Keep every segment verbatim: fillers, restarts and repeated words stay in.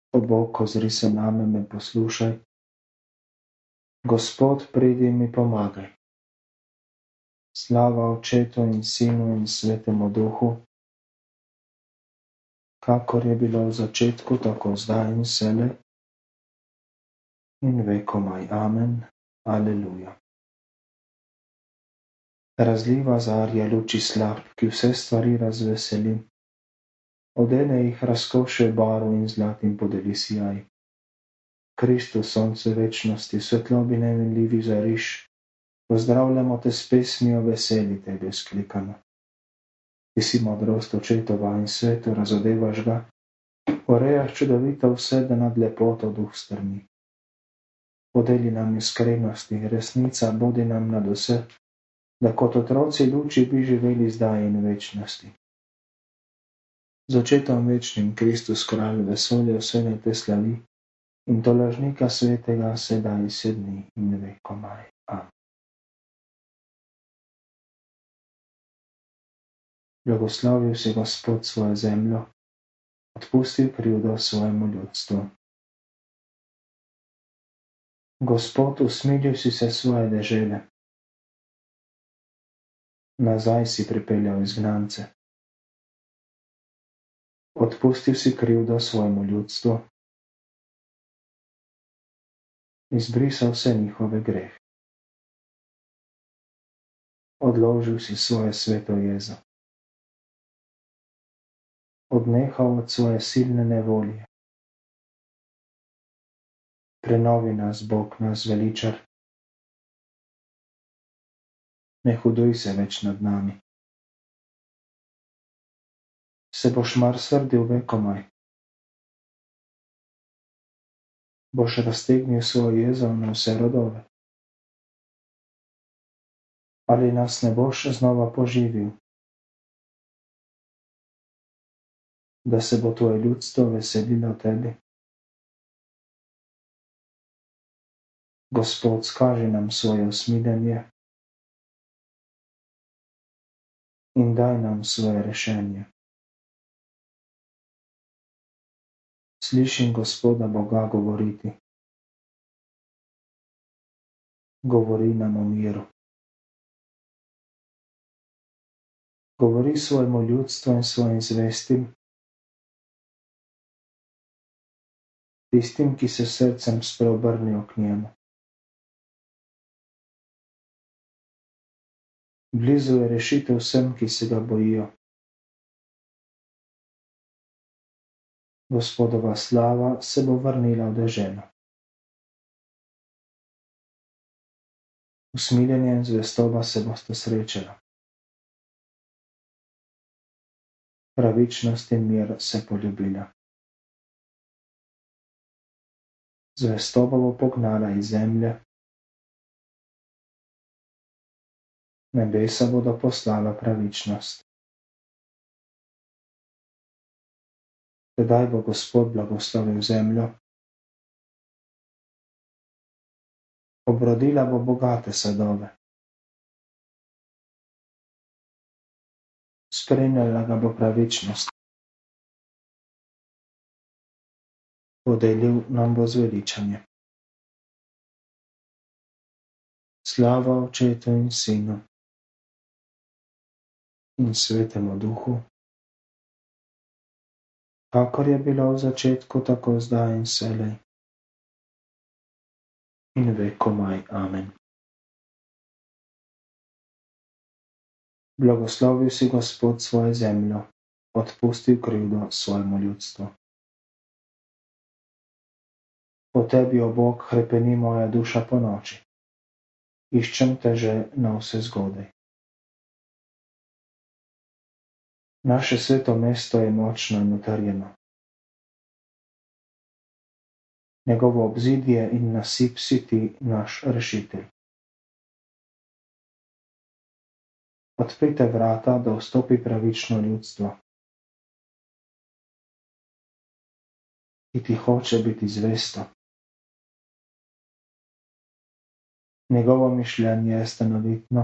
O Bog, ozri se name, me poslušaj. Gospod, pridi in mi pomagaj. Slava Očetu in Sinu in Svetemu Duhu, kakor je bilo v začetku, tako zdaj in vselej, in vekomaj. Amen. Aleluja. Razliva zarja luči slap, ki vse stvari razveseli. Odene jih razkoše barv in zlatim podeli sijaj. Kristus, sonce večnosti, svetlobi neminljivi žariš, pozdravljamo te s pesmijo veseli, tebe sklikamo. Ti si modrost očetova in svetu razodevaš ga, urejaš čudovito vse, da nad lepoto duh strmi. Podeli nam iskrenosti, resnica bodi nam nad vse, da kot otroci luči bi živeli zdaj in večnosti. Z očetom večnim Kristus kralj vesolja vse ne te slavi in to lažnika svetega sedaj sedni in vekomaj. Amen. Blagoslovil si Gospod svojo zemljo, odpustil krivdo svojemu ljudstvu. Gospod, usmilil si se svoje dežele, nazaj si pripeljal izgnance. Odpustil si krivdo svojemu ljudstvu, izbrisal vse njihove grehe. Odložil si svoje sveto jezo, odnehal od svoje silne nevolje. Prenovi nas, Bog, nas veličar, ne huduj se več nad nami. Se boš mar srdil vekomaj? Boš raztegnil svojo jezo na vse rodove? Ali nas ne boš znova poživil, da se bo tvoje ljudstvo veselilo tebi? Gospod, skaži nam svoje usmiljenje in daj nam svoje rešenje. Slišim Gospoda Boga govoriti. Govori nam o miru. Govori svojemu ljudstvu in svojim zvestim, tistim, ki se srcem spreobrnijo k njemu. Blizu je rešitev vsem, ki se ga bojijo. Gospodova slava se bo vrnila v deželo. Usmiljenje in zvestoba se bosta srečala. Pravičnost in mir se poljubila. Zvestoba bo pognala iz zemlje, nebesa bodo poslala pravičnost. Tedaj bo Gospod blagoslovil zemljo, obrodila bo bogate sadove. Spremljala ga bo pravičnost. Podelil nam bo zveličanje. Slava Očetu in Sinu in Svetemu Duhu, kakor je bilo v začetku, tako zdaj in vselej, in vekomaj. Amen. Blagoslovil si Gospod svojo zemljo, odpustil krivdo svojemu ljudstvu. Po tebi, o Bog, hrepeni moja duša ponoči. Iščem te že na vse zgodaj. Naše sveto mesto je močno in utrjeno. Njegovo obzidje in nasip si ti, naš rešitelj. Odprite vrata, da vstopi pravično ljudstvo, ki ti hoče biti zvesto. Njegovo mišljenje je stanovitno.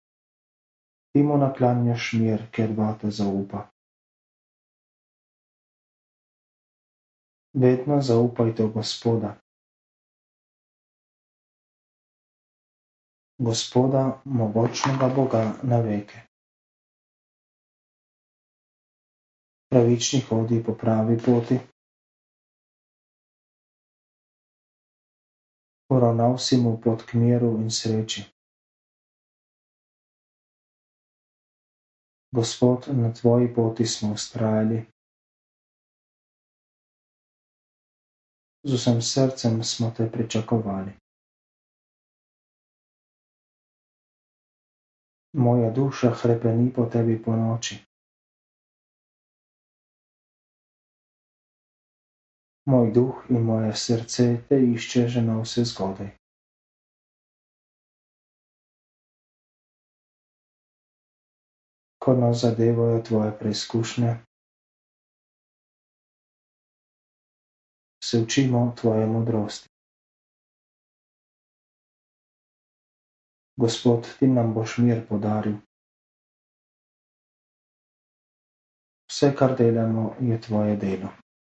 Ti mu naklanjaš mir, ker vate zaupa. Vedno zaupajte v Gospoda. Gospoda, mogočnega Boga na veke. Pravični hodi po pravi poti. Poravnal si mu pot k miru in sreči. Gospod, na tvoji poti smo vztrajali. Z vsem srcem smo te pričakovali. Moja duša hrepeni po tebi ponoči. Moj duh in moje srce te išče že navsezgodaj. Ko nas zadevajo tvoje preizkušnje, se učimo tvoje modrosti. Gospod, ti nam boš mir podaril. Vse, kar delamo, je tvoje delo.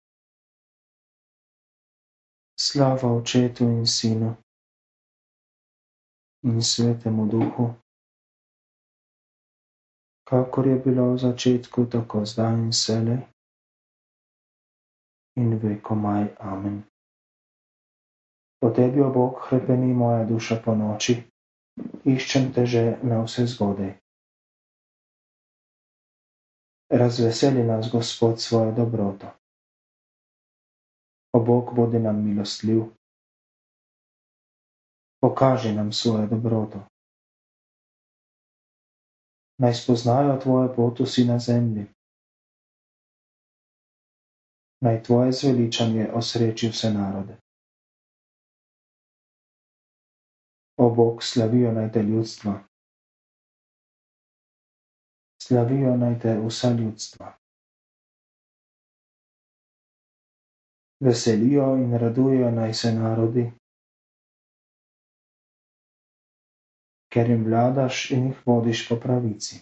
Slava Očetu in Sinu in Svetemu Duhu, kakor je bilo v začetku, tako zdaj in vselej in vekomaj. Amen. Po tebi, o Bog, hrepeni moja duša ponoči, iščem te že navsezgodaj. Razveseli nas, Gospod, svojo dobroto. O Bog, bodi nam milostljiv. Pokaži nam svojo dobroto. Naj spoznajo tvojo pot vsi na zemlji. Naj tvoje zveličanje osreči vse narode. O Bog, slavijo naj te ljudstva. Slavijo naj te vsa ljudstva. Veselijo in radujejo naj se narodi, ker jim vladaš in jih vodiš po pravici.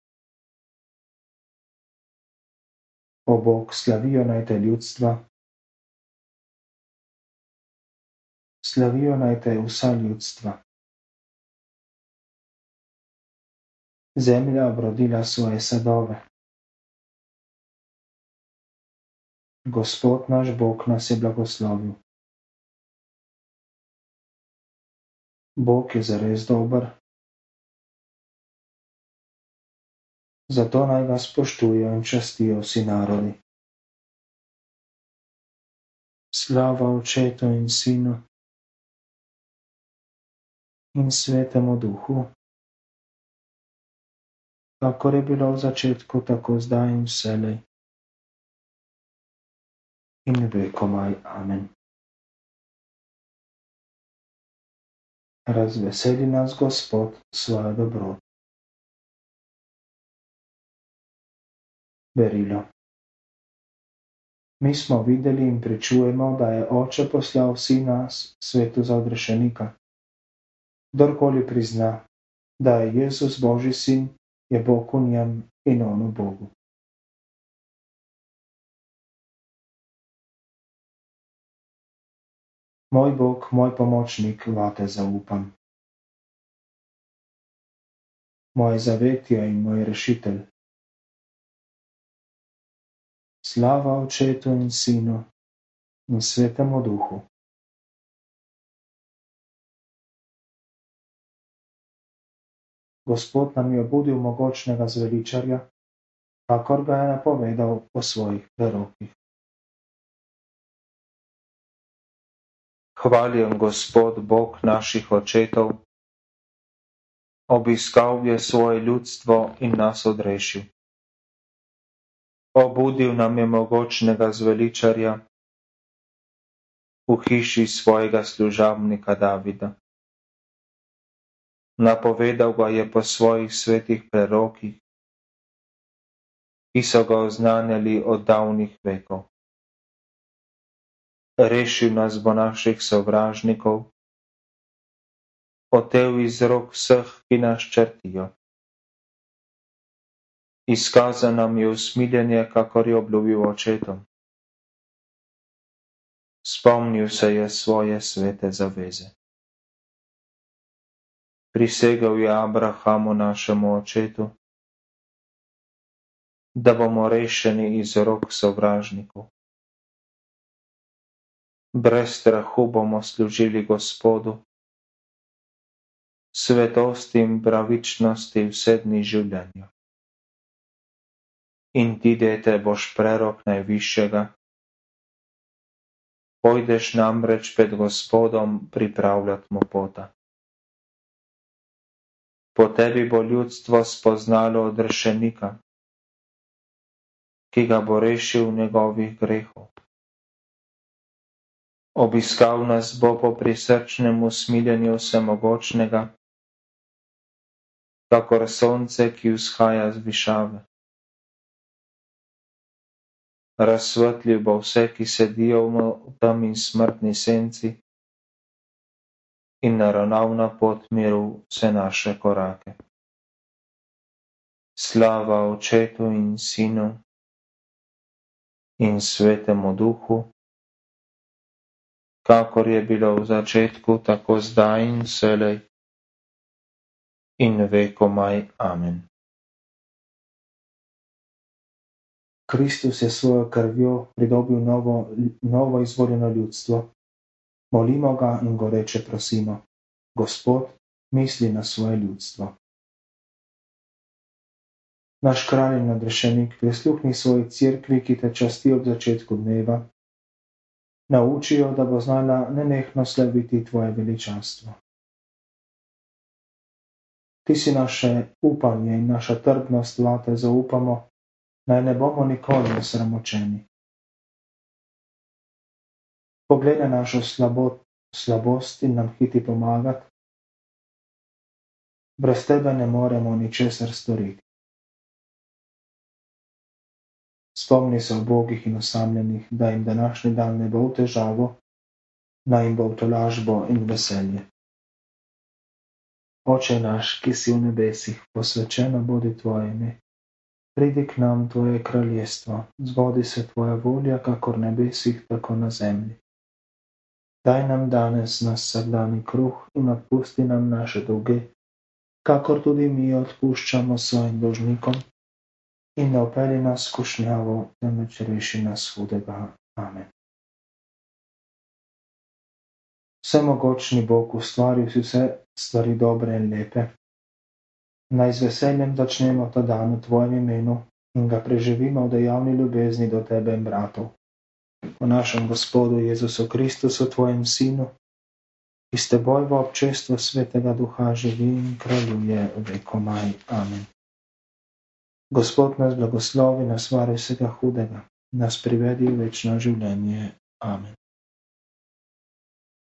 O Bog, slavijo naj te ljudstva. Slavijo naj te vsa ljudstva. Zemlja obrodila svoje sadove. Gospod naš Bog nas je blagoslovil. Bog je zares dober. Zato naj ga spoštujejo in častijo vsi narodi. Slava Očetu in Sinu in Svetemu Duhu, kakor je bilo v začetku, tako zdaj in vselej in vekomaj. Amen. Razveseli nas, Gospod, svojo dobroto. Berilo. Mi smo videli in pričujemo, da je Oče poslal Sina svetu za odrešenika. Kdorkoli prizna, da je Jezus Božji sin, je Bog v njem in on v Bogu. Moj Bog, moj pomočnik, vate zaupam. Moje zavetje in moj rešitelj. Slava Očetu in Sinu in Svetemu Duhu. Gospod nam je obudil mogočnega zveličarja, kakor ga je napovedal po svojih prerokih. Hvaljen Gospod, Bog naših očetov, obiskal je svoje ljudstvo in nas odrešil. Obudil nam je mogočnega zveličarja v hiši svojega služabnika Davida. Napovedal ga je po svojih svetih prerokih, ki so ga oznanjali od davnih vekov. Rešil nas bo naših sovražnikov, otel iz rok vseh, ki nas črtijo. Izkazal nam je usmiljenje, kakor je obljubil očetom. Spomnil se je svoje svete zaveze. Prisegel je Abrahamu, našemu očetu, da bomo rešeni iz rok sovražnikov. Brez strahu bomo služili Gospodu, svetosti in pravičnosti vse dni življenja. In ti, dete, boš prerok Najvišjega, pojdeš namreč pred Gospodom pripravljat mu pota. Po tebi bo ljudstvo spoznalo odrešenika, ki ga bo rešil njegovih grehov. Obiskal nas bo po prisrčnem usmiljenju vsemogočnega, kakor sonce, ki vzhaja z višave. Razsvetlil bo vse, ki sedijo v temi smrtni senci, in naravnal na pot miru vse naše korake. Slava Očetu in Sinu in Svetemu Duhu, kakor je bilo v začetku, tako zdaj in vselej in vekomaj. Amen. Kristus je svojo krvjo pridobil novo, novo izvoljeno ljudstvo. Molimo ga in goreče prosimo: Gospod, misli na svoje ljudstvo. Naš kralj in odrešenik, prisluhni svoji cerkvi, ki te časti ob začetku dneva. Nauči jo, da bo znala nenehno slaviti tvoje veličanstvo. Ti si naše upanje in naša trdnost, vate zaupamo, naj ne bomo nikoli osramočeni. Pogledaj našo slabot, slabost in nam hiti pomagati. Brez tebe ne moremo ničesar storiti. Spomni se ubogih in osamljenih, da jim današnji dan ne bo v težavo, naj jim bo v tolažbo in veselje. Oče naš, ki si v nebesih, posvečeno bodi tvoje ime. Pridi k nam tvoje kraljestvo, zgodi se tvoja volja, kakor v nebesih, tako na zemlji. Daj nam danes naš vsakdanji kruh in odpusti nam naše dolge, kakor tudi mi odpuščamo svojim dolžnikom, in ne vpelji nas v skušnjavo, temveč reši nas hudega. Amen. Vsemogočni Bog, ustvaril si vse stvari dobre in lepe. Naj z veseljem začnemo ta dan v tvojem imenu in ga preživimo v dejavni ljubezni do tebe in bratov. Po našem Gospodu Jezusu Kristusu, tvojem Sinu, ki s teboj v občestvu Svetega Duha živi in kraljuje vekomaj. Amen. Gospod nas blagoslovi, nas vari vsega hudega, nas privedi v večno življenje. Amen.